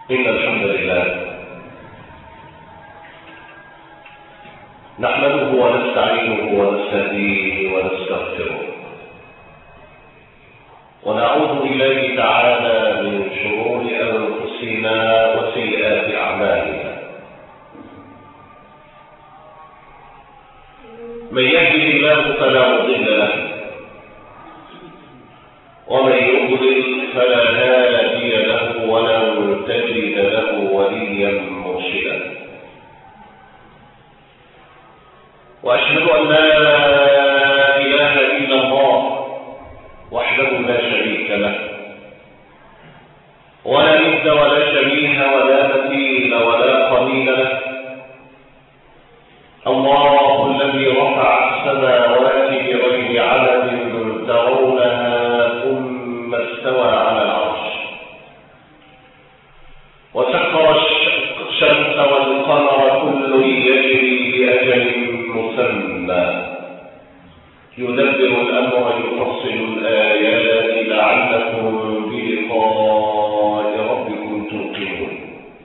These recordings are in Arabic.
إن الحمد لله نحمده ونستعينه ونستهديه ونستغفره ونعوذ بالله تعالى من شرور أنفسنا وسيئات أعمالنا. من يهده الله فلا مضل له ومن يضلل فلا هادي له ولن تجد له وليا مرشدا. وأشهد أن لا إله إلا الله وحده لا شريك له ولا ند ولا شبيه ولا مثيل ولا قرين له. الله الذي رفع السماوات بغير عمد ترونها ثم استوى على العرش وسخر الشمس والقمر كل يجري بأجل مسمى يدبر الأمر يفصل الآيات لعلكم بلقاء ربكم توقنون.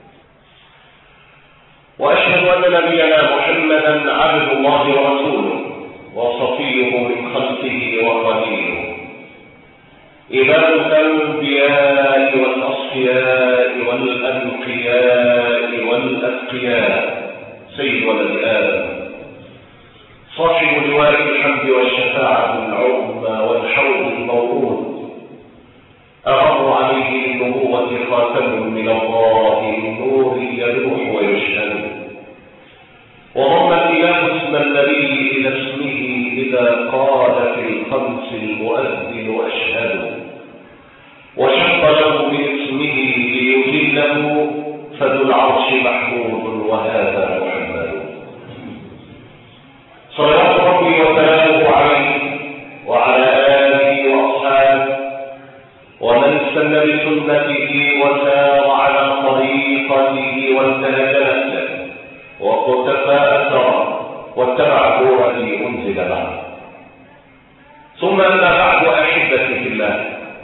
وأشهد أن نبينا محمدا عبد الله ورسوله وصفيه من خلقه وخليله إمام الأنبياء والأصفياء والأنقياء والأتقياء سيد ولد آدم صاحب لواء الحمد والشفاعة العظمى والحوض الموعود أغر عليه النبوة خاتم من الله النور يلوح ويشهد. وضم الإله اسم النبي إلى اسمه إذا قال في الخمس المؤذن أشهد. وشق له باسمه ليجله فذو العرش محمود وهذا محمد. صلوات ربي وسلامه عليه وعلى آله وأصحابه ومن استنى بسنته وسار على طريقته وانتهج نفسه واقتفى أثره واتبع نور الذي أنزل معه. ثم أما بعد أحبتي في الله،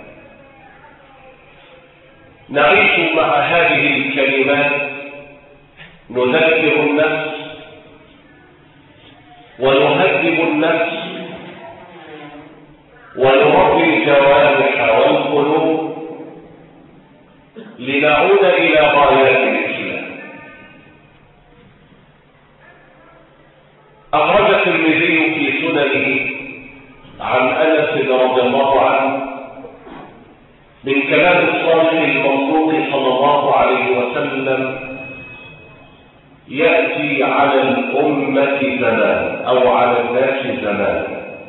نعيش مع هذه الكلمات نذكر النفس ونهذب النفس ونربي الجوارح والقلوب لنعود إلى غايات الإسلام. أخرج الترمذي في سننه عن أنس رضي الله عنه من كلام الصادق المصدوق صلى الله عليه وسلم: يأتي على الأمة زمان أو على الناس زمان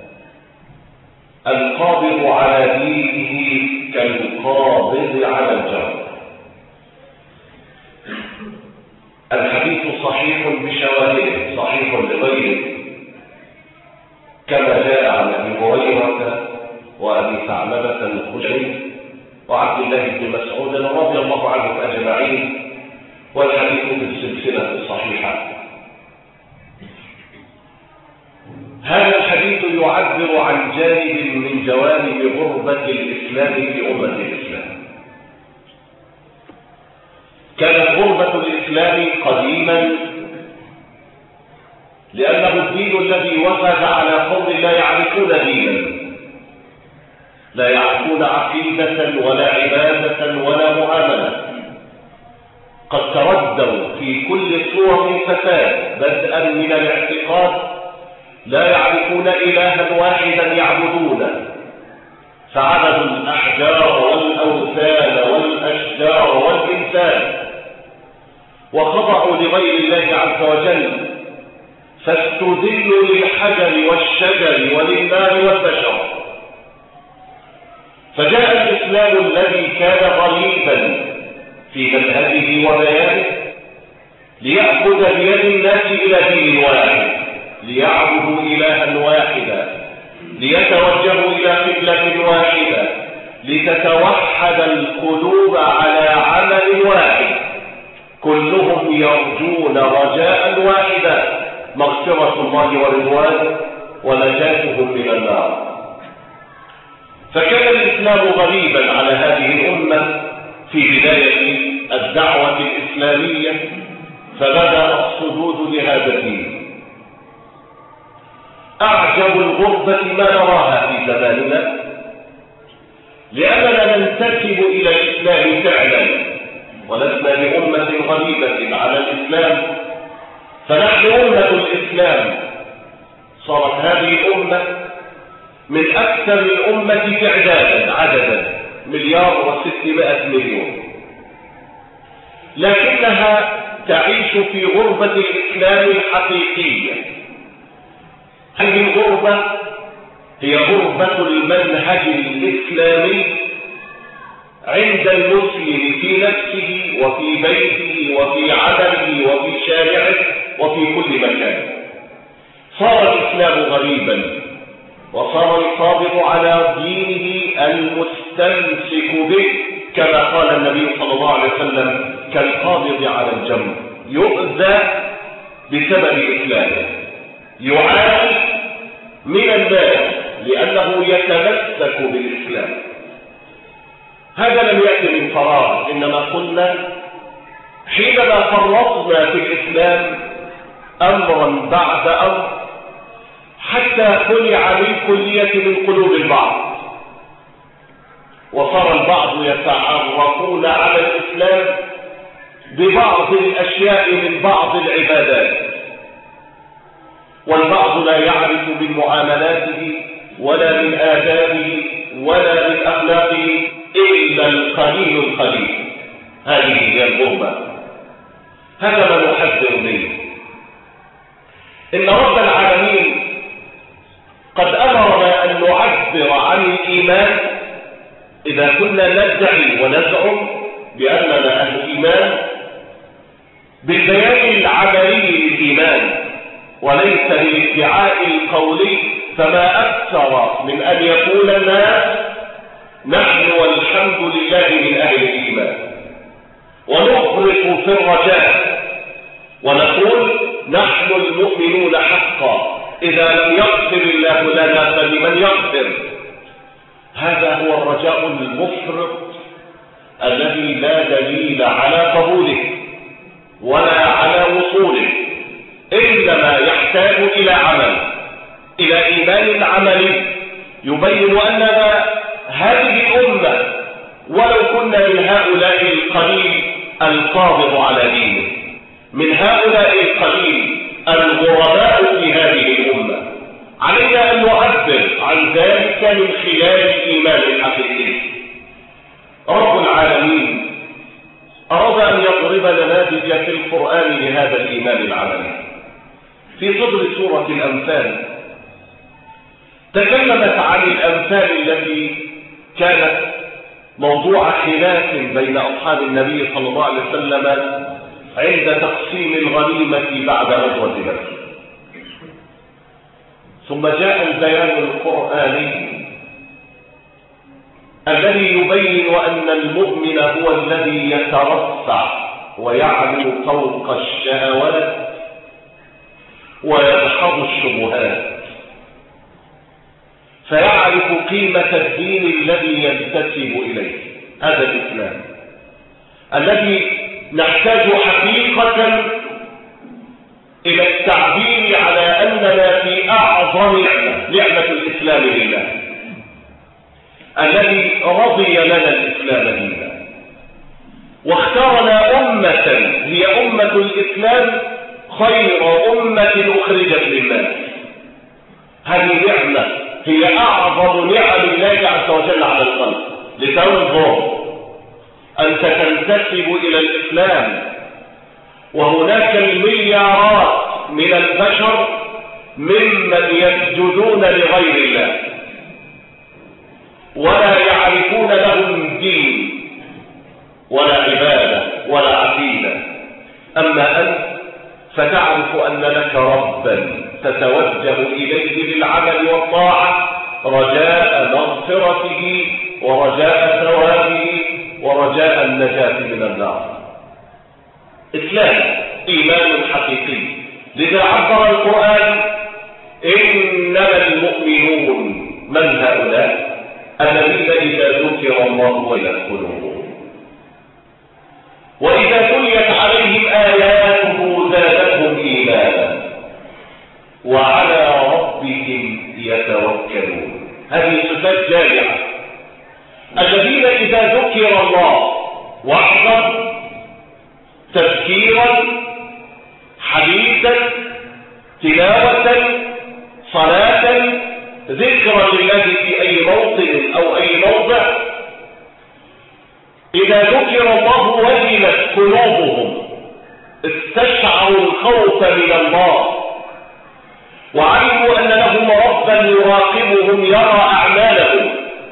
القابض على دينه كالقابض على الجمر. الحديث صحيح بشواهده، صحيح لغيره، كما جاء عن أبي هريرة وأبي ثعلبة الخشني وعبد الله بن مسعود رضي الله عنهم أجمعين، والحديث في السلسلة الصحيحة. هذا الحديث يعبر عن جانب من جوانب غربة الإسلام في أمة الإسلام. كانت غربة الإسلام قديما لأنه الدين الذي وفد على قوم لا يعرفون دينا، لا يعرفون عقيدة ولا عبادة ولا معاملة، قد تردوا في كل صور الفساد بدءا من الاعتقاد، لا يعرفون إلها واحدا يعبدونه، فعبدوا الأحجار والأوثان والأشجار والإنسان وخضعوا لغير الله عز وجل، فاستذلوا للحجر والشجر وللماء والبشر. فجاء الإسلام الذي كان غريبا في منهجه وبيانه ليأخذ بيد الناس إلى دين واحد، ليعبدوا إلها واحدا، ليتوجهوا إلى قبلة واحدة، لتتوحد القلوب على عمل واحد، كلهم يرجون رجاء واحدا: مغفرة الله ورضوانه ونجاتهم من النار. فكان الإسلام غريبا على هذه الأمة في بداية الدعوة الإسلامية فبدأ الصدود لهذا الدين. أعجب الغربة ما نراها في زماننا، لأننا ننتسب إلى الإسلام فعلا ولسنا بأمة غريبة على الإسلام، فنحن أمة الإسلام. صارت هذه الأمة من أكثر الأمة تعدادا عددا 1,600,000,000، لكنها تعيش في غربة الإسلام الحقيقية. هذه الغربة هي غربة المنهج الإسلامي عند المسلم في نفسه وفي بيته وفي عمله وفي شارعه وفي كل مكان. صار الإسلام غريبا، وصار القابض على دينه المستمسك به كما قال النبي صلى الله عليه وسلم كالقابض على الجمر، يؤذى بسبب إسلامه، يعاني من الناس لأنه يتمسك بالإسلام. هذا لم يأتي من فراغ، إنما قلنا حينما فرطنا في الإسلام أمرا بعد أمر حتى خلع بالكلية من قلوب البعض، وصار البعض يتعرفون على الإسلام ببعض الأشياء من بعض العبادات، والبعض لا يعرف من معاملاته ولا من آدابه ولا من أخلاقه إلا القليل القليل. هذه هي الغربة. هذا ما نحذر منه. إن رب العالمين قد أمرنا أن نعبر عن الإيمان إذا كنا ندعي ونزعم بأننا أهل إيمان بالبيان العملي للإيمان وليس بالادعاء القولي، فما أكثر من أن يقول الناس نحن والحمد لله من أهل الإيمان، ونغرق في الرجاء ونقول نحن المؤمنون حقا، إذا لم يغفر الله لنا فلمن يغفر. هذا هو الرجاء المفرط الذي لا دليل على قبوله ولا على وصوله، إنما يحتاج إلى عمل، إلى إيمان عملي يبين أننا هذه الأمة ولو كنا من هؤلاء القليل القابض على دينه، من هؤلاء القليل الغرباء في هذه الأمة، علينا أن نعبر عن ذلك من خلال الإيمان الحقيقي. رب العالمين أراد أن يضرب نماذج في القرآن لهذا الإيمان العملي. في صدر سورة الأنفال تكلمت عن الأنفال التي كانت موضوع خلاف بين أصحاب النبي صلى الله عليه وسلم عند تقسيم الغنيمة بعد غزوة بدر، ثم جاء البيان القرآني الذي يبين أن المؤمن هو الذي يترفع ويعلو فوق الشهوات ويدحض الشبهات، فيعرف قيمة الدين الذي ينتسب إليه. هذا الإسلام الذي نحتاج حقيقة إلى التعبير على أننا في أعظم نعمة الإسلام لله، الذي رضي لنا الإسلام دينا واختارنا أمة هي أمة الإسلام خير أمة أخرجت للناس. هذه نعمة هي أعظم نعم الله عز وجل على الخلق، لتنظر أنت تنتسب إلى الإسلام وهناك المليارات من البشر ممن يسجدون لغير الله ولا يعرفون لهم دين ولا عبادة ولا عقيدة، أما أنت فتعرف أن لك ربا تتوجه إليه بالعمل والطاعة رجاء مغفرته ورجاء ثوابه ورجاء النجاة من النار. إسلام إيمان حقيقي. لذا عبر القرآن إنما المؤمنون من هؤلاء الذين إذا ذكر الله وجلت قلوبهم. الذين إذا ذكر الله وحده تذكيرا حديثا تلاوة صلاة ذكرا لله في أي موطن أو أي موضع، إذا ذكر الله وجلت قلوبهم، استشعروا الخوف من الله، وعلموا أن لهم ربا يراقبهم يرى أعمالهم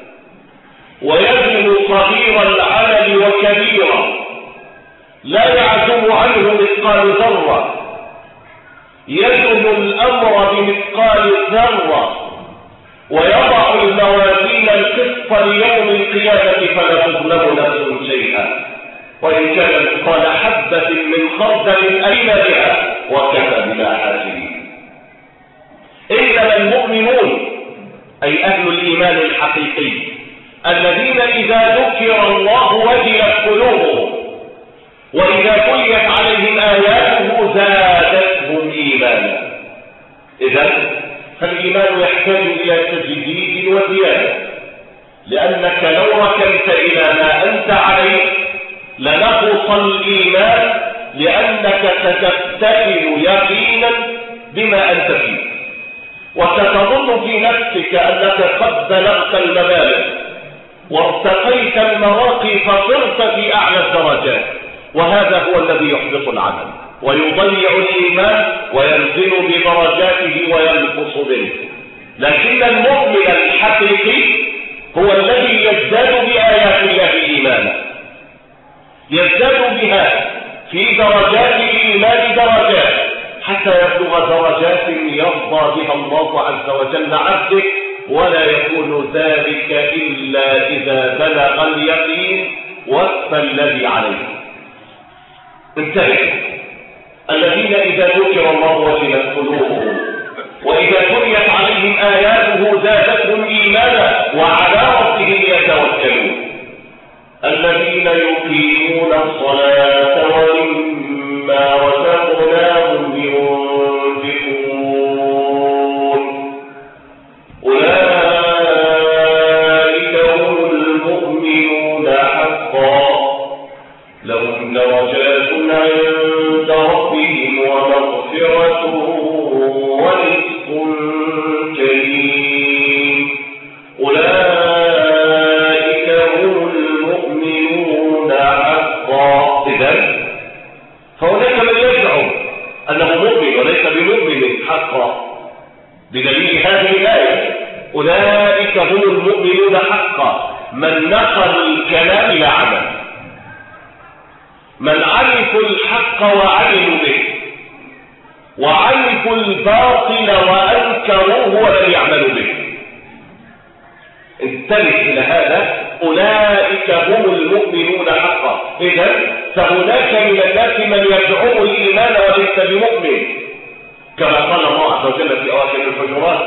ويزن صغير العمل وكبيرا لا يعزم عنه مثقال ذرة، يزن الأمر بمثقال ذرة، ويضع الموازين القسط ليوم القيامة فلا تظلم نفس شيئا وإن كان مثقال حبة من خردل أين بها وكفى بنا حاسبين. إنما المؤمنون أي أهل الإيمان الحقيقي الذين إذا ذكر الله وجلت قلوبهم وإذا تليت عليهم آياته زادتهم إيمانا. إذن فالإيمان يحتاج إلى تجديد وزيادة، لأنك لو ركنت إلى ما أنت عليه لنقص الإيمان، لأنك ستفتئل يقينا بما أنت فيه، وستظن في نفسك أنك قد بلغت المبالغ وارتقيت المراقي فصرت في أعلى الدرجات، وهذا هو الذي يحبط العمل ويضيع الإيمان وينزل بدرجاته وينقص به. لكن المؤمن الحقيقي هو الذي يزداد بآيات الله إيمانا، يزداد بها في درجات الإيمان درجات حتى يبلغ درجات يرضى بها الله عز وجل عبده، ولا يكون ذلك إلا إذا بلغ اليقين وفى الذي عليه. انتهي الذين إذا ذكر الله وجلت قلوبهم وإذا تليت عليهم آياته زادتهم إيمانا وعلى ربهم يتوكلون. الذين يقيمون الصلاة ومما رزقناهم ينفقون أولئك هم المؤمنون حقا لهم درجات عند ربهم ومغفرة ورزق كريم. أولئك هم المؤمنون حقا. إذن فهناك من يزعم أنه مؤمن وليس بمؤمن حقا بدليل هذه الآية أولئك هم المؤمنون حقا، من نقل الكلام إلى عمل، من عرفوا الحق وعملوا به وعرفوا الباطل وأنكروه ولم يعملوا به. انتبه إلى هذا، أولئك هم المؤمنون حقا. إذن فهناك من الناس من يدعو الإيمان وليس بمؤمن، كما قال الله عز وجل في أواخر الحجرات.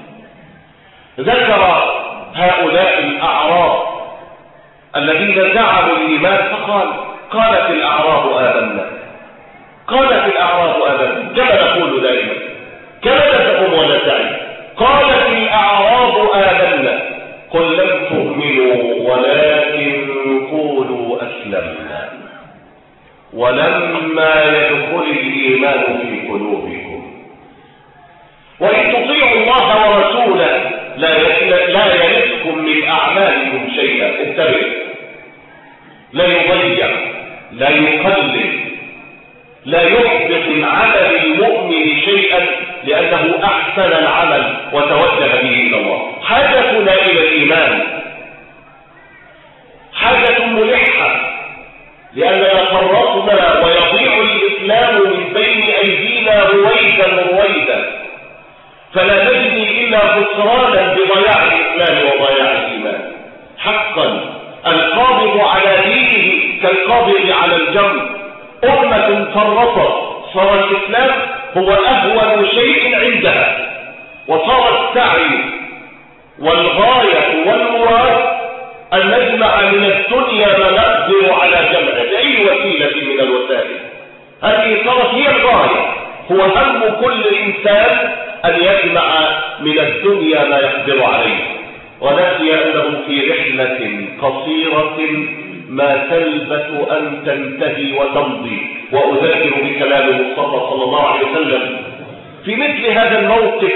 ذكر هؤلاء الأعراب الذين زعموا الإيمان فقال قالت الأعراب آمنا، قالت الأعراب آمنا، كما نقول دائما كما نزعم وندعي، قالت الأعراب آمنا قل لم تؤمنوا ولكن قولوا أسلمنا ولما يدخل الإيمان في قلوبكم وإن تطيعوا الله ورسوله لا يلدكم من أعمالكم شيئا. انتبه، لا يضيع، لا يقلل، لا يحبط من عمل المؤمن شيئا، لأنه أحسن العمل وتوجه به إلى الله. حاجتنا إلى الإيمان حاجة ملحة، لأننا فرطنا ويضيع الإسلام من بين أيدينا رويدا، فلا نجني إلا خسرانا بضياع الإسلام وضياع الإيمان. حقا القابض على دينه كالقابض على الجمر. أمة فرطت صار الإسلام هو أهون شيء عندها، وصار السعي والغاية والمراد أن نجمع من الدنيا ما نقدر على جمعه بأي وسيلة من الوسائل. هذه صارت هي الغاية، هو هم كل إنسان أن يجمع من الدنيا ما يقدر عليه. ونسي أنه في رحلة قصيرة ما تلبث أن تنتهي وتمضي. وأذكر بكلام المصطفى صلى الله عليه وسلم في مثل هذا الموقف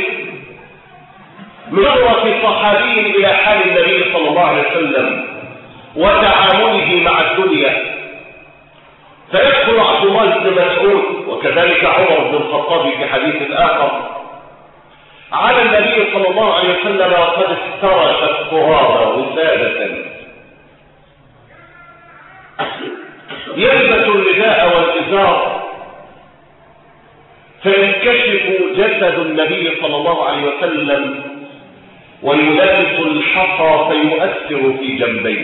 نظرة صحابي إلى حال النبي صلى الله عليه وسلم وتعامله مع الدنيا، فيدخل عبد الله بن مسعود وكذلك عمر بن الخطاب في حديث آخر على النبي صلى الله عليه وسلم وقد افترش التراب وسادة، يلبس الرداء والإزار فينكشف جسد النبي صلى الله عليه وسلم ويلابس الحصى فيؤثر في جنبيه،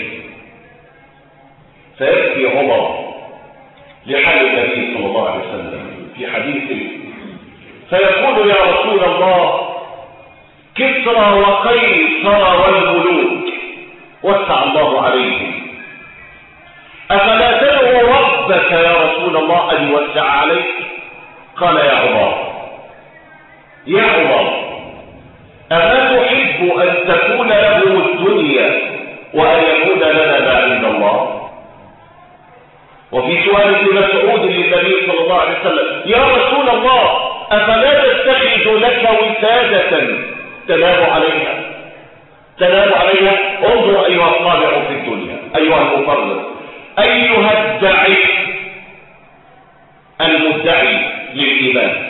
فيبكي عمر لحال النبي صلى الله عليه وسلم في حديثه فيقول: يا رسول الله، كسرى وقيصر والملوك وسع الله عليهم، أفلا تدعو ربك يا رسول الله أن يوسع عليك؟ قال: يا عمر أما تحب أن تكون له الدنيا وأن يكون لنا ما عند الله؟ وفي سؤال ابن مسعود للنبي صلى الله عليه وسلم: يا رسول الله، أفلا تتخذ لك وسادة تنام عليها؟ انظر أيها الطالع في الدنيا، أيها المفرط، أيها الداعي المدعي للإيمان،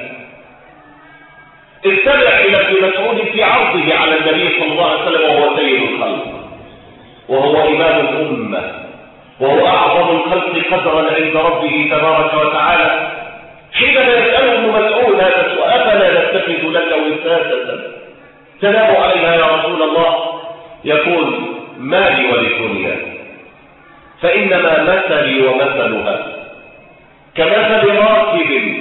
استمع إلى ابن مسعود في عرضه على النبي صلى الله عليه وسلم وهو سيد الخلق وهو إمام الأمة وهو أعظم الخلق قدرا عند ربه تبارك وتعالى، حينما يسأله ابن مسعود هذا السؤال: أفلا نتخذ لك وسادة تنام عليها يا رسول الله؟ يقول: مالي وللدنيا، فإنما مثلي ومثلها كمثل راكب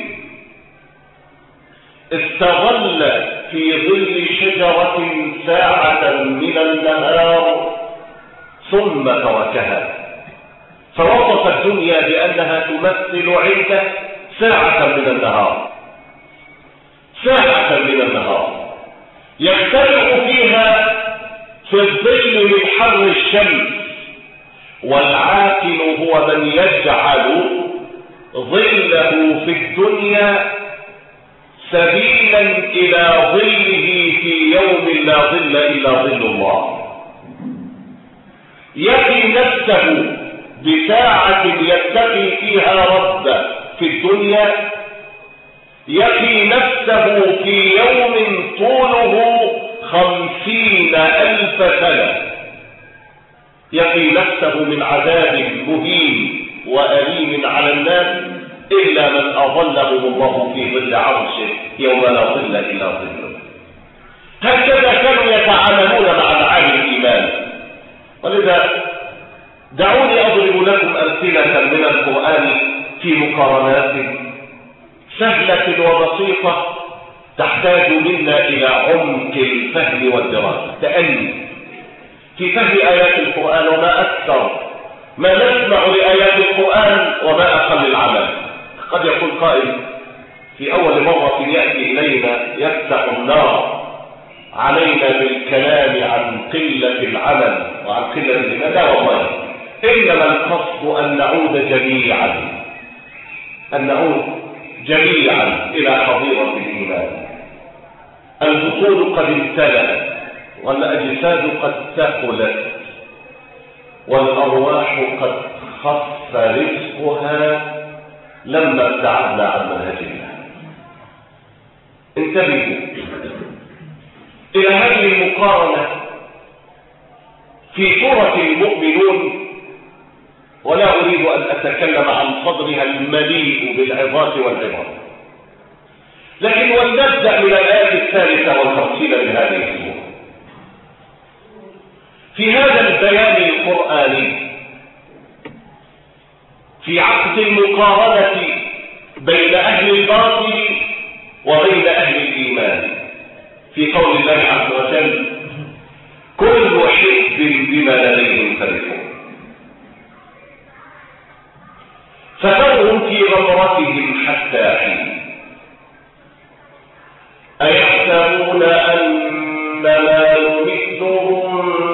استظل في ظل شجرة ساعة من النهار ثم تركها، فوصف الدنيا بأنها تمثل عنده ساعة من النهار يختلف فيها في الظل من حر الشمس، والعاقل هو من يجعل ظله في الدنيا سبيلا إلى ظله في يوم لا ظل إلا ظل الله، يقي نفسه بساعة يتقي فيها ربه في الدنيا، يقي نفسه في يوم طوله 50,000 سنة، يقي نفسه من عذاب مهين وأليم على الناس إلا من أظلهم الله في ظل عرشه يوم لا ظل إلا ظله. هكذا كانوا يتعاملون مع معاني الإيمان. ولذا دعوني أضرب لكم أمثلة من القرآن في مقارنات سهلة وبسيطة تحتاج منا إلى عمق الفهم والدراسة. تأني في فهم آيات القرآن، وما أكثر ما نسمع لآيات القرآن وما أقل العمل. قد يقول قائل: في أول مرة يأتي إلينا يفتح النار علينا بالكلام عن قلة العمل وعن قلة الإيمان. لا والله، إنما القصد أن نعود جميعا إلى حظيرة الإيمان. البطون قد امتلأت والأجساد قد ثقلت والأرواح قد خف رزقها لما ابتعدنا عن منهج الله. انتبهوا إلى هذه المقارنة في سورة المؤمنون، ولا أريد أن أتكلم عن صدرها المليء بالعظات والعبر، لكن ولنبدأ من الآية 53 من هذه السورة. في هذا البيان القرآني في عقد المقارنة بين أهل الباطل وبين أهل الإيمان، في قول الله عز وجل: كل حزب بما لديهم فرحون. فذرهم في غمرتهم حتى حين. أيحسبون أن ما نمدهم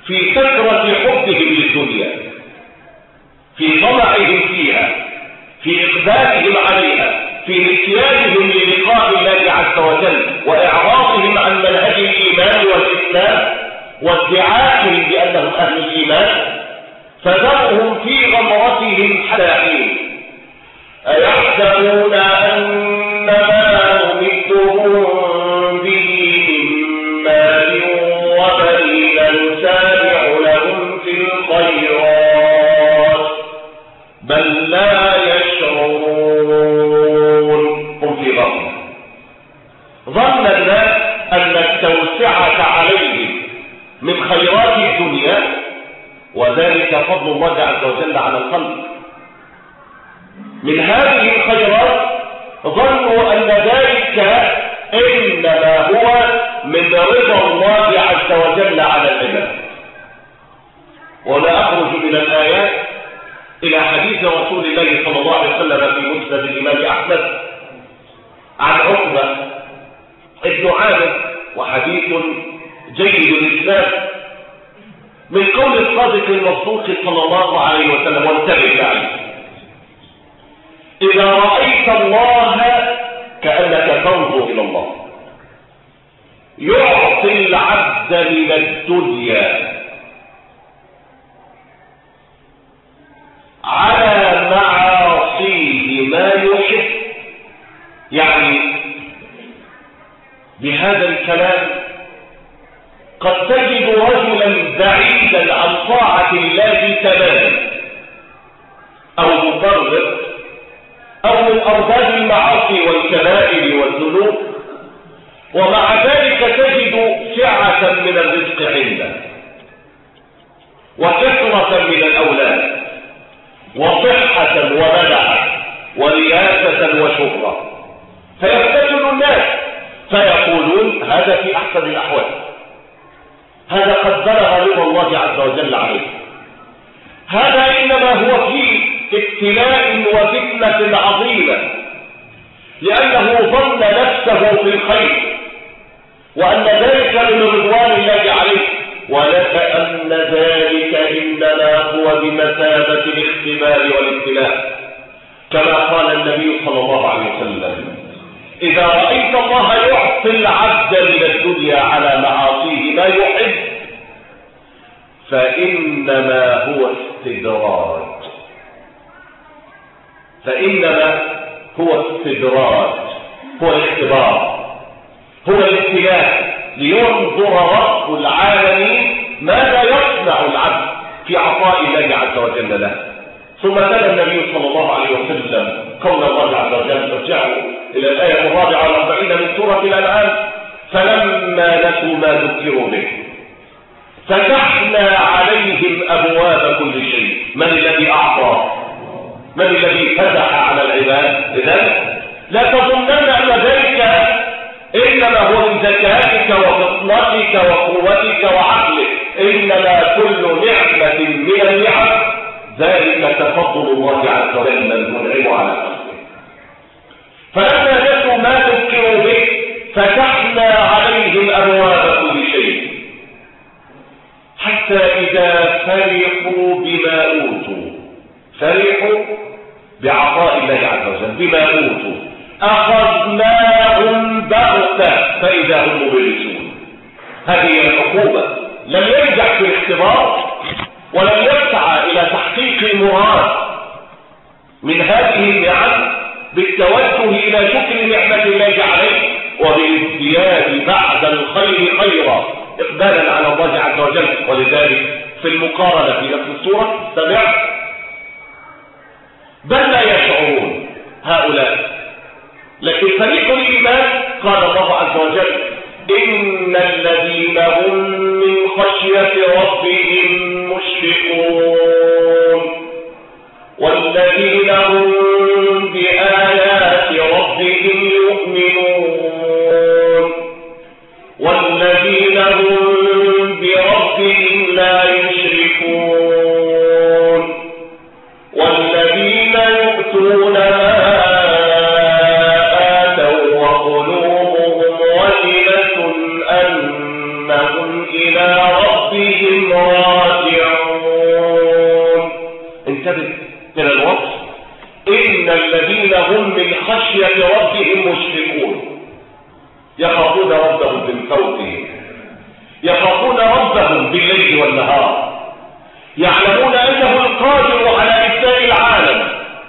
في كثرة حبهم للدنيا، في طمعهم فيها، في إقبالهم عليها، في نسيانهم للقاء الله عز وجل وإعراضهم عن منهج الإيمان والإسلام وادعائهم بأنهم أهل الإيمان، فذرهم في غمرتهم حتى حين. أيحسبون أن ما نمدهم به من مال وبنين نسارع لهم في الخيرات بل لا يشعرون. هم في غفلة. ظن الناس أن التوسعة عليهم من خيرات الدنيا، وذلك فضل الله عز وجل على الخلق، من هذه الخيرات ظنوا أن ذلك إنما هو من رضا الله عز وجل على العباد. ولا أخرج من الآيات إلى حديث رسول الله صلى الله عليه وسلم في مسند الإمام أحمد عن عقبة ابن عامر، وحديث جيد الإسناد، من قول الصادق المصدوق صلى الله عليه وسلم، وانتبه عليه: إذا رأيت الله كأنك تنظر إلى الله، يعطي العبد من الدنيا على معاصيه ما يحب. يعني بهذا الكلام قد تجد رجلا بعيدا عن طاعة الله تماما، أو مفرط، أو من أرباب المعاصي والكبائر والذنوب، ومع ذلك تجد سعة من الرزق عنده، وكثرة من الأولاد، وصحة ومنعة، ورياسة وشهرة، فيفتتن الناس فيقولون هذا في أحسن الأحوال، هذا قد بلغ رضا الله عز وجل عليه، هذا إنما هو في ابتلاء وفتنة عظيمة، لأنه ظن نفسه في الخير وأن ذلك من رضوان الله عليه، ولكأن ذلك إنما هو بمثابة الاختبار والابتلاء، كما قال النبي صلى الله عليه وسلم: إذا رأيت الله يعطي العبد من الدنيا على معاصيه ما يحب فإنما هو استدراج، فإنما هو استدراج، هو الاختبار، هو الابتلاء، لينظر رب العالمين ماذا يصنع العبد في عطاء الله عز وجل له. ثم تلا النبي صلى الله عليه وسلم قول الله عز وجل: ارجعوا إلى الآية 44 من سورة الأنعام: فلما نسوا ما ذكروا به فتحنا عليهم أبواب كل شيء. من الذي أعطى؟ من الذي فتح على العباد؟ إذن لا تظنن أن ذلك إنما هو من ذكائك وفطنتك وقوتك وعقلك، إنما كل نعمة من النعم ذلك تفضل الله عز وجل المنعم على خلقه. فلما نسوا ما ذكروا به فتحنا عليهم أبواب كل شيء حتى إذا فرحوا بما أوتوا، فرحوا بعطاء الله عز وجل بما أوتوا، أخذناهم بغتة فإذا هم مبلسون. هذه العقوبة، لم ينجح في الاختبار ولم يسعى إلى تحقيق المراد من هذه النعم بالتوجه إلى شكر نعمة الله عليه وبالازدياد بعد الخير خيرا إقبالا على الله عز وجل. ولذلك في المقارنة في نفس السورة سمعت: بل لا يشعرون هؤلاء. لكن فريق الإيمان قال الله عز وجل: إن الذين هم من خشية ربهم مشفقون والذين هم بآيات ربهم يؤمنون والذين هم بربهم لا يشركون والذين يؤتون ما آتوا وقلوبهم وجلة أنهم إلى ربهم ربهم راجعون. انتبه إلى الوصف، إن الذين هم من خشية ربهم مشفقون، يخافون ربهم من فوقهم، يخافون ربهم بالليل والنهار، يعلمون أنه القادر على إحياء العالم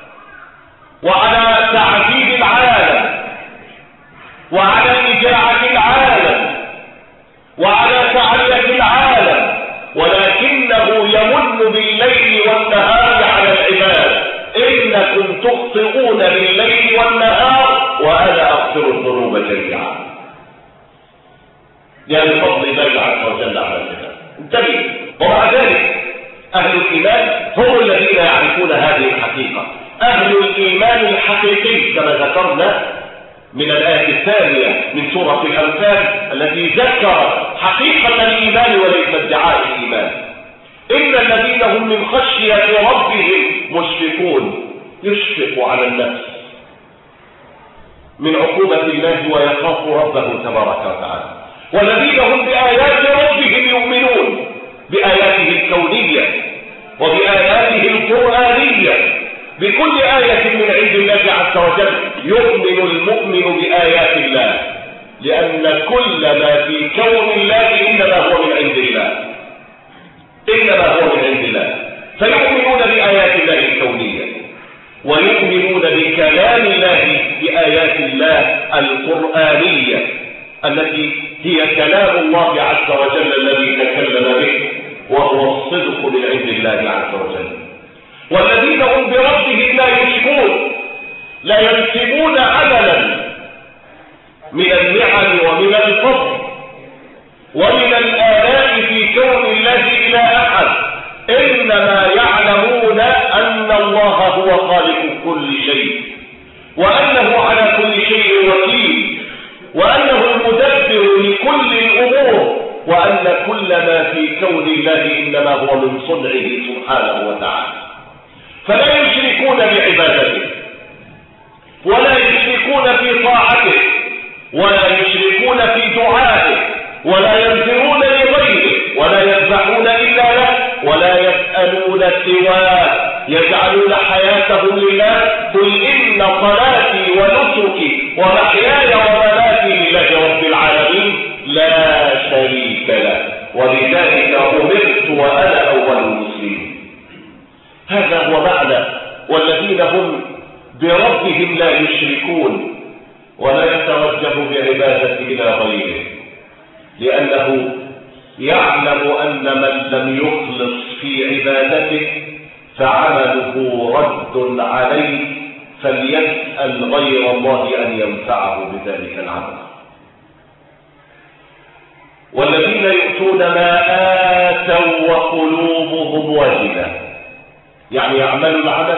وعلى تعذيب العالم وعلى إجاعة العالم وعلى تعلية العالم، ولكنه يمن بالليل والنهار على العباد. إنكم تخطئون بالليل والنهار وأنا أغفر الذنوب جميعا. يعني فضل الله عز وجل على العباد. انتبه. ومع ذلك أهل الإيمان هم الذين يعرفون هذه الحقيقة. أهل الإيمان الحقيقي كما ذكرنا من الآية الثانية من سورة الأنفال التي ذكر حقيقة الإيمان وليس ادعاء الإيمان. إن الذين هم من خشية ربهم مشفقون، يشفق على النفس من عقوبة الله ويخاف ربه تبارك وتعالى. والذين هم بآيات ربهم يؤمنون، بآياته الكونية وبآياته القرآنية، بكل آية من عند الله عز وجل يؤمن المؤمن بآيات الله، لأن كل ما في كون الله إنما هو من عند الله، إنما هو من عند الله. فيؤمنون بآيات الله الكونية ويؤمنون بكلام الله، بآيات الله القرآنية التي هي كلام الله عز وجل الذي تكلم به، وهو الصدق من عند الله عز وجل. والذين هم بربهم لا يشركون، لا ينسبون عملا من النعم ومن الفضل ومن الآلاء في كون الله إلى أحد، إنما يعلمون أن الله هو خالق كل شيء، وأنه على كل شيء وكيل، وأنه المدبر لكل الأمور، وأن كل ما في كون الله إنما هو من صنعه سبحانه وتعالى. فلا يشركون بعبادته ولا يشركون في طاعته ولا يشركون في دعائه ولا ينذرون لغيره ولا يذبحون إلا له ولا يسألون سواه، يجعلون حياتهم لله. قل إن صلاتي ونسكي ومحياي ومماتي لله رب العالمين لا شريك له وبذلك أمرت وأنا أول المسلمين. هذا هو معنى والذين هم بربهم لا يشركون، ولا يتوجه بعبادته إلى غيره، لأنه يعلم أن من لم يخلص في عبادته فعمله رد عليه، فليسأل غير الله أن ينفعه بذلك العمل. والذين يؤتون ما آتوا وقلوبهم وجلة، يعني يعمل العمل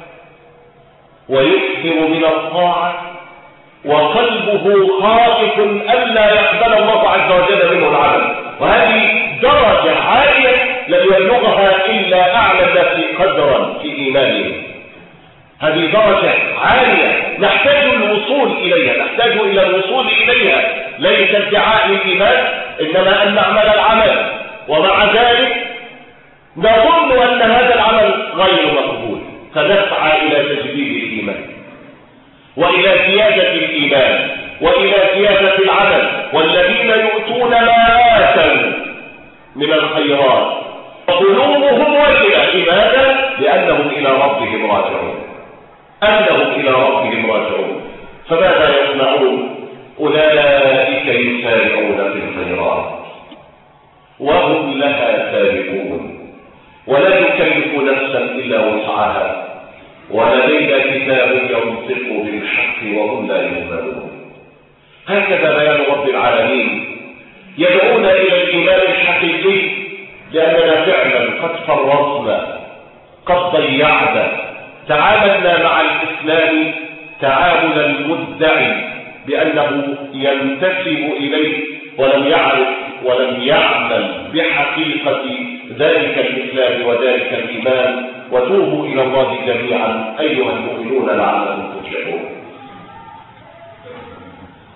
ويكثر من الطاعة وقلبه خائف ألا يقبل الله عز وجل منه العمل، وهذه درجة عالية لم يبلغها إلا أعلى الناس قدرا في إيمانهم. هذه درجة عالية نحتاج الوصول إليها، نحتاج إلى الوصول إليها، ليس ادعاء الإيمان إنما أن نعمل العمل ومع ذلك نظن أن هذا العمل غير مقبول، فنسعى إلى تجديد الإيمان وإلى زيادة الإيمان وإلى زيادة العمل. والذين يؤتون ما آتوا من الخيرات وقلوبهم وجلة، لماذا؟ لأنهم إلى ربهم راجعون، أنهم إلى ربهم راجعون. فماذا يصنعون؟ أولئك يسارعون في الخيرات وهم لها سابقون، ولا يكلف نفسا إلا وسعها، ولدينا كتاب ينطق بالحق وهم لا يؤمنون. هكذا بيان رب العالمين يدعونا إلى الإيمان الحقيقي، لأننا فعلا قد فرطنا، قد ضيعنا، تعاملنا مع الإسلام تعامل المدعي بأنه ينتسب إليه ولم يعرف ولم يعمل بحقيقة ذلك الإسلام وذلك الإيمان. وتوبوا إلى الله جميعا أيها المؤمنون لعلكم تفلحون.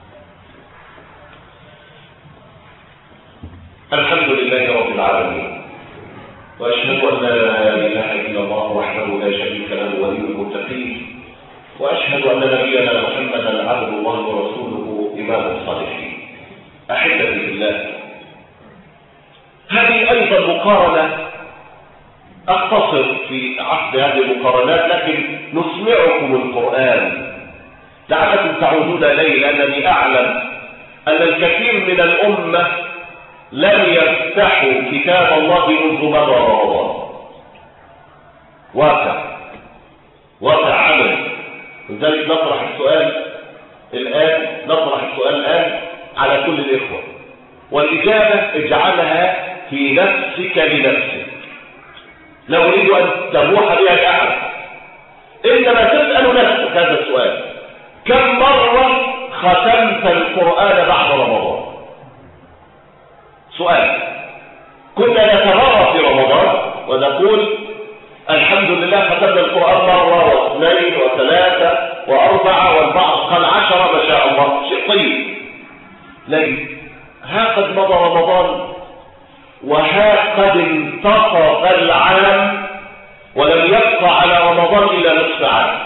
الحمد لله رب العالمين، وأشهد أن لا إله إلا الله وحده لا شريك له ولي المتقين، وأشهد أن نبينا محمدا عبد الله ورسوله إمام الصالحين. أحبتي بالله، هذه أيضا مقارنة، أختصر في عقد هذه المقارنات لكن نسمعكم القرآن لعلكم تعودون إليه، لأنني أعلم أن الكثير من الأمة لم يفتحوا كتاب الله منذ مضى رمضان. واقع عمل. لذلك نطرح السؤال الآن على كل الإخوة، والإجابة اجعلها في نفسك لنفسك، لا أريد أن تبوح بها لأحد، إنما تسأل نفسك هذا السؤال: كم مرة ختمت القرآن بعد رمضان؟ سؤال. كنا نتغرى في رمضان ونقول الحمد لله ختمنا القرآن مرة واثنين وثلاثة وأربعة، والبعض قال 10 ما شاء الله، شيء طيب. لكن ها قد مضى رمضان وها قد انتصف العام ولم يبقى على رمضان إلا نصف عام.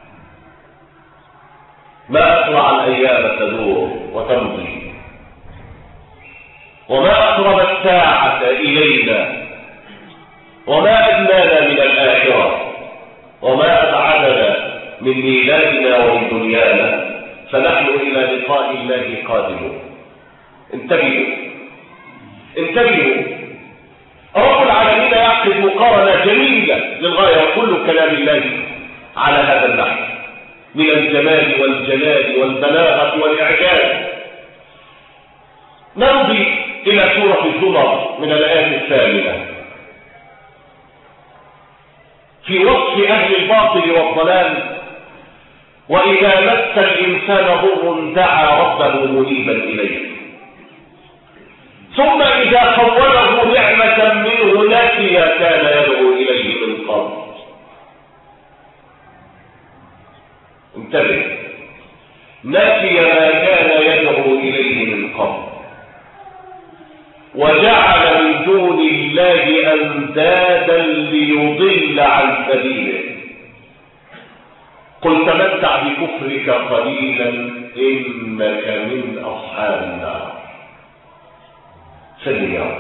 ما أسرع الأيام تدور وتمضي، وما أقرب الساعة إلينا، وما أدنانا من الآخرة، وما أبعدنا من ميلادنا ومن دنيانا، فنحن إلى لقاء الله قادمون. انتبهوا. رب العالمين يعقد مقارنة جميلة للغاية، وكل كلام الله على هذا النحو من الجمال والجلال والبلاغة والإعجاز. نمضي إلى سورة الزمر من الآية 8 في وصف أهل الباطل والضلال: وإذا مس الإنسان ضر دعا ربه منيبا إليه، ثم إذا خوله نعمة منه نسي كان يدعو إليه من قبل. انتبه، نسي ما كان يدعو إليه من قبل، وجعل من دون الله أندادا ليضل عن سبيله. قل تمتع بكفرك قليلا إنك من أصحاب النار. سلم.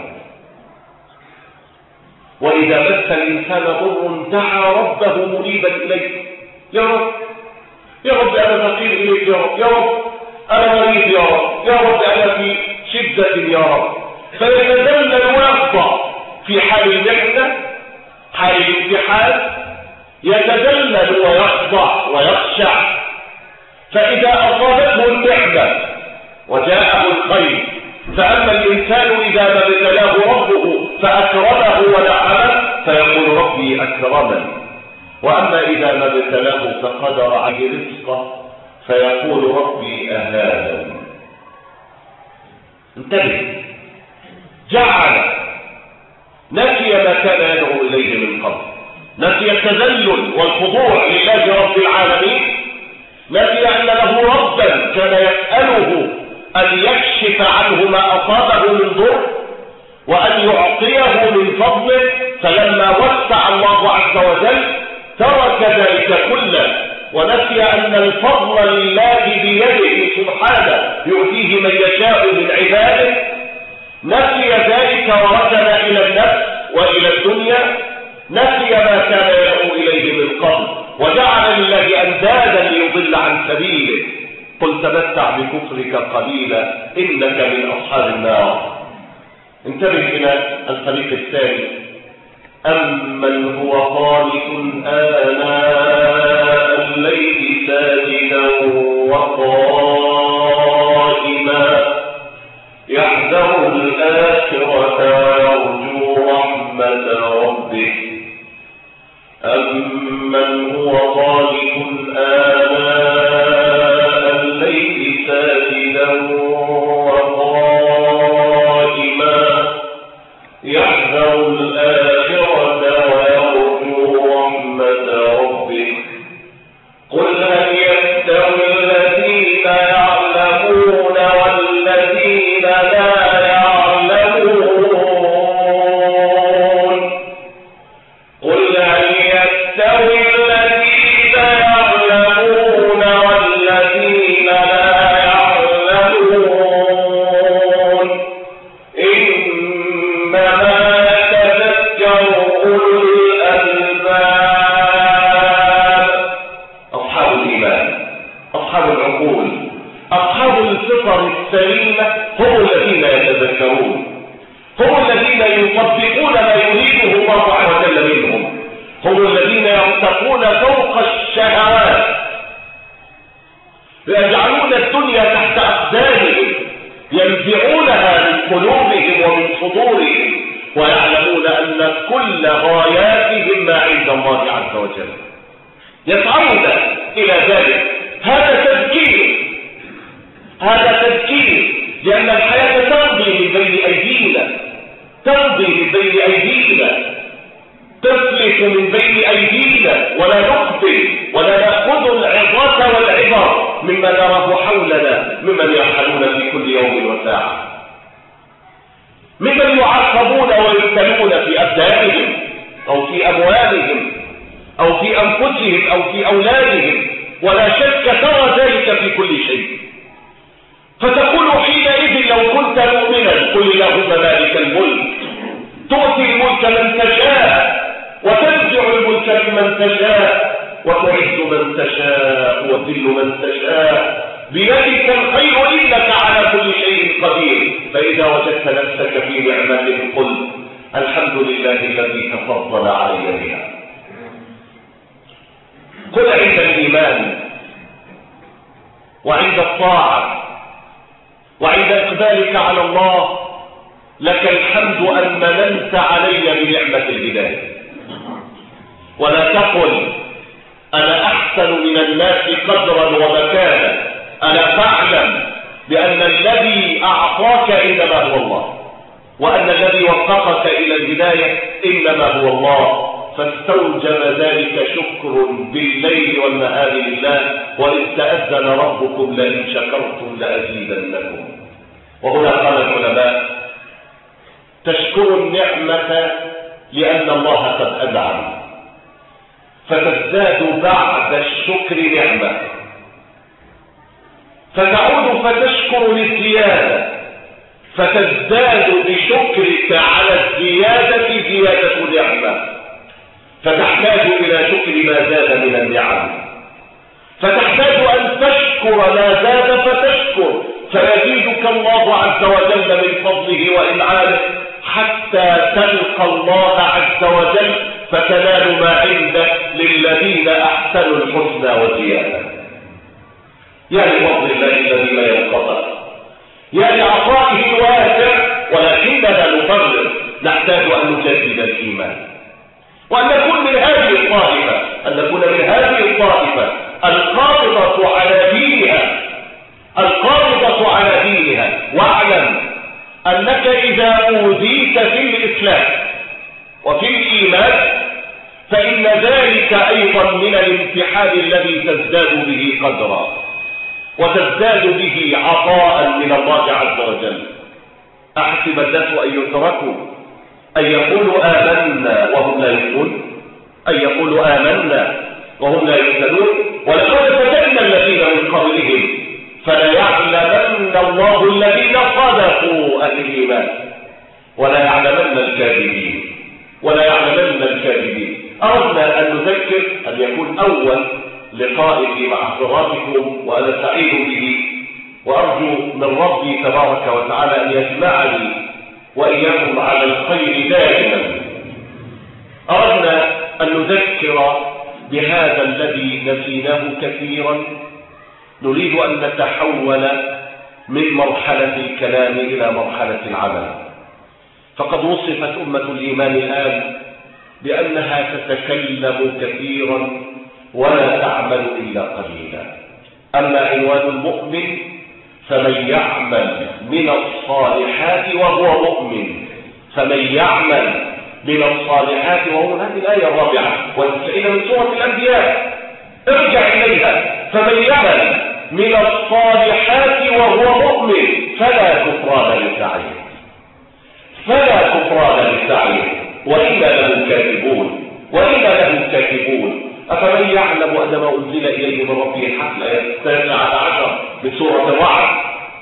وإذا مس الإنسان ضر دعا ربه منيبا إليه: يا رب أنا فقير إليك، يا رب أنا مريض، يا رب أنا في شدة، يا رب. فيتذلل ويخضع في حال المحنة، حال الامتحان، يتذلل ويخضع ويخشع. فإذا أصابته النعمة وجاءه الخير، فأما الإنسان إذا ما ابتلاه ربه فأكرمه ونعمه فيقول ربي أكرمن، وأما إذا ما ابتلاه فقدر عليه رزقه فيقول ربي أهانن. انتبه، جعل نسي ما كان يدعو إليه من قبل، نسي التذلل والخضوع لله رب العالمين، نسي أن له ربا كان يسأله أن يكشف عنه ما أصابه من ضر وأن يعطيه من فضله، فلما وسع الله عز وجل ترك ذلك كله ونسي أن الفضل لله بيده سبحانه يؤتيه من يشاء من عباده. نسي ذلك وركن إلى النفس وإلى الدنيا، نسي ما كان يدعو إليه من قبل، وجعل لله أندادا ليضل عن سبيله. قل تمتع بكفرك قليلا إنك من أصحاب النار. انتبه إلى الفريق الثاني: أمن هو قانت آناء الليل ساجدا وقائما يحذر الآخرة ويرجو رحمة ربه. أمن هو قانت آناء الليل ساجدا وقائما يحذر الآخرة ويرجو رحمة ربه. قل هل يستوي الذين يعلمون والذين لا يعلمون إنما يتذكر أولو الألباب. أصحاب الإيمان، أصحاب العقول، أصحاب الفطر السليمة هم الذين يتذكرون، هم الذين يطبقون ما يريده الله عز وجل منهم، هم الذين يرتقون فوق الشهوات، يجعلون الدنيا تحت أقدامهم، ينزعونها من قلوبهم ومن صدورهم، ويعلمون أن كل غاياتهم ما عند الله عز وجل، يسعون إلى ذلك. هذا تذكير، هذا تذكير، لأن الحياة تمضي من بين أيدينا، تمضي من بين أيدينا، تفلت من بين أيدينا، ولا نقبل ولا نأخذ العظات والعبر مما نراه حولنا ممن يرحلون في كل يوم وساعة، ممن يعاقبون ويبتلون في أبدانهم أو في أموالهم أو في أنفسهم أو في أولادهم، ولا شك ترى ذلك في كل شيء. فتقول حينئذ لو كنت مؤمنا قل اللهم مالك الملك تؤتي الملك من تشاء وتنزع الملك ممن تشاء وتعز من تشاء وتذل من تشاء بيدك الخير إنك على كل شيء قدير. فإذا وجدت نفسك في نعمة قل الحمد لله الذي تفضل علي بها. قل عند الإيمان وعند الطاعة وعند إقبالك على الله لك الحمد أن مننت علي بنعمة الهداية. ولا تقل أنا أحسن من الناس قدرا ومكانا، أنا فاعلم بأن الذي أعطاك إنما هو الله، وأن الذي وفقك إلى الهداية إنما هو الله. فاستوجب ذلك شكر بالليل والنهار لله، وإذ تأذن ربكم لئن شكرتم لأزيدنكم. وهنا قال العلماء تشكر النعمة لأن الله قد أنعم، فتزداد بعد الشكر نعمة، فتعود فتشكر للزيادة، فتزداد بشكرك على الزيادة زيادة نعمة، فتحتاج إلى شكر ما زاد من النعم، فتحتاج أن تشكر ما زاد فتشكر، فيزيدك الله عز وجل من فضله وإنعامه حتى تلقى الله عز وجل فتنال ما عنده للذين أحسنوا الحسنى وزيادة. يا لفضل الله الذي لا ينقطع، يا لعطائه الواسع، ولكننا نفرق، نحتاج أن نجدد الإيمان، وأن نكون من هذه الطائفة، أن نكون من هذه الطائفة القابضة على دينها، القابضة على دينها. واعلم أنك إذا أوذيت في الإسلام وفي الإيمان فإن ذلك أيضا من الامتحان الذي تزداد به قدرا وتزداد به عطاء من الله عز وجل. أحسب الناس أن يتركوا أن يقولوا آمنا وهم لا يفتنون، أن يقولوا آمنا وهم لا يفتنون. ولقد فتنا الذين من قبلهم فليعلمن الله الذين صدقوا أهل الإيمان ولا يعلمن الكاذبين، ولا يعلمن الكاذبين. أردنا أن نذكر أن يكون أول لقائي مع حضراتكم وأنا سعيد به، وأرجو من ربي تبارك وتعالى أن يجمعني وإياكم على الخير دائما. أردنا أن نذكر بهذا الذي نسيناه كثيرا. نريد أن نتحول من مرحلة الكلام إلى مرحلة العمل. فقد وصفت أمة الإيمان الآن بأنها تتكلم كثيرا ولا تعمل إلا قليلا. أما عنوان المؤمن فمن يعمل من الصالحات وهو مؤمن، فمن يعمل من الصالحات وهو، هذه الآية الرابعة والتسعين من سورة الأنبياء، ارجع إليها. فمن يعمل من الصالحات وهو مؤمن فلا كفران لسعيه، فلا كفران لسعيه وإنا له كاتبون، وإنا له كاتبون. أفمن يعلم أن ما أنزل إليه من ربه الحق الآية 13 من سورة الرعد.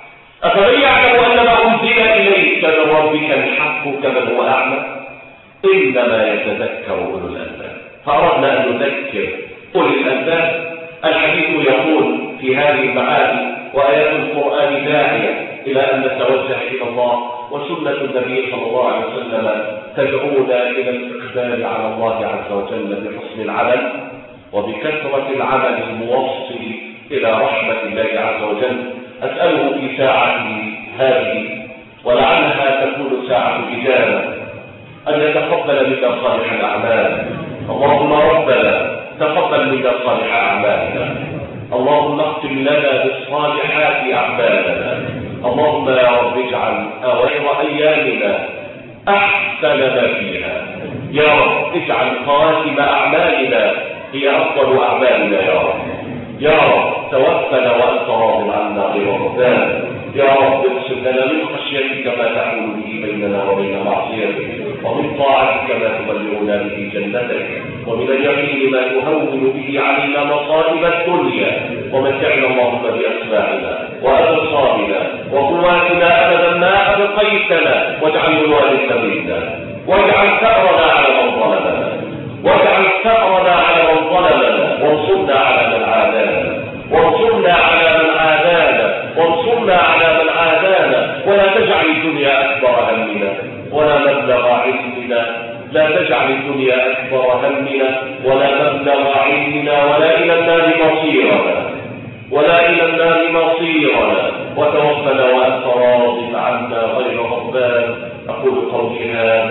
أفمن يعلم أن ما أنزل إليك من ربك الحق كمن هو أعمى؟ إنما يتذكر أولو الألباب. فأردنا أن نذكر أولي الألباب. الحديث يقول في هذه المعاني وآيات القرآن داعية إلى أن نتوجه إلى الله، وسنة النبي صلى الله عليه وسلم تدعونا إلى الإقبال على الله عز وجل بحسن العمل وبكثرة العمل الموصل إلى رحمة الله عز وجل. أسأله في ساعته هذه ولعلها تكون ساعة إجابة أن يتقبل منا صالح الأعمال. اللهم ربنا تقبل منا صالح أعمالنا، اللهم اختم لنا بالصالحات أعمالنا، اللهم يا رب اجعل أواخر أيامنا أحسن ما فيها، يا رب اجعل خواتم أعمالنا هي أفضل أعمالنا، يا رب يا رب توفنا وأنت راض عنا غير غضبان، يا رب اقسم لنا من خشيتك ما تحول به بيننا وبين معصيتك، ومن طاعتك ما تبلغنا به جنتك، ومن اليقين ما تهون به علينا مصائب الدنيا، ومتعنا اللهم بأسماعنا وأبصارنا وقواتنا أبدا ما أبقيتنا، واجعل الوارث منا، واجعل ثأرنا على من ظلمنا، واجعل ثأرنا على من ظلمنا، وانصرنا على من عادانا، وانصرنا على من عادانا، وانصرنا على من عادانا، ولا تجعل الدنيا أكبر همنا ولا مبلغ علمنا، لا تجعل الدنيا أكبر همنا ولا مبلغ علمنا، ولا إلى النار مصيرنا، ولا إلى النار مصيرنا، وتوفنا وأنت راض عنا غير غضبان. أقول قولي هذا